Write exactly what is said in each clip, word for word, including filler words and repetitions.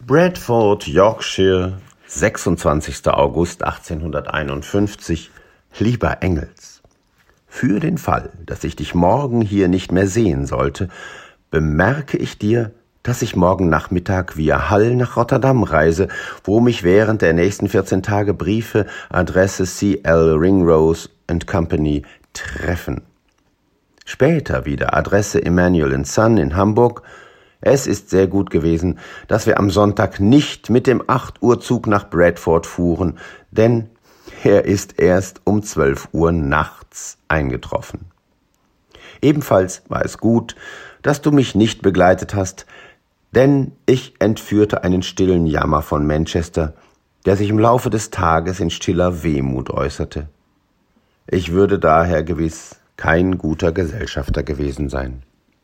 Bradford, Yorkshire, sechsundzwanzigster August achtzehnhunderteinundfünfzig. Lieber Engels, für den Fall, dass ich dich morgen hier nicht mehr sehen sollte, bemerke ich dir, dass ich morgen Nachmittag via Hull nach Rotterdam reise, wo mich während der nächsten vierzehn Tage Briefe, Adresse C L Ringrose and Company treffen. Später wieder Adresse Emanuel and Son in Hamburg. Es ist sehr gut gewesen, dass wir am Sonntag nicht mit dem acht Uhr Zug nach Bradford fuhren, denn er ist erst um zwölf Uhr nachts eingetroffen. Ebenfalls war es gut, dass du mich nicht begleitet hast, denn ich entführte einen stillen Jammer von Manchester, der sich im Laufe des Tages in stiller Wehmut äußerte. Ich würde daher gewiss kein guter Gesellschafter gewesen sein.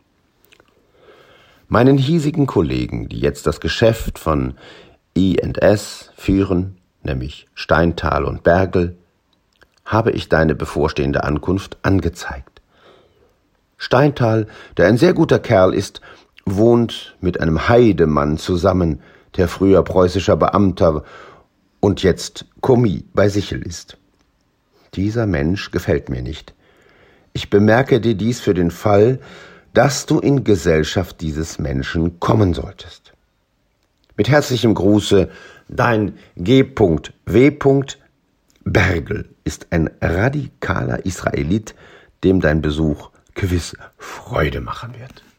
Meinen hiesigen Kollegen, die jetzt das Geschäft von E und S führen, nämlich Steinthal und Bergel, habe ich deine bevorstehende Ankunft angezeigt. Steinthal, der ein sehr guter Kerl ist, wohnt mit einem Heidemann zusammen, der früher preußischer Beamter und jetzt Kommis bei Sichel ist. Dieser Mensch gefällt mir nicht. Ich bemerke dir dies für den Fall, dass du in Gesellschaft dieses Menschen kommen solltest. Mit herzlichem Gruße, dein G W Bergel ist ein radikaler Israelit, dem dein Besuch gewiss Freude machen wird.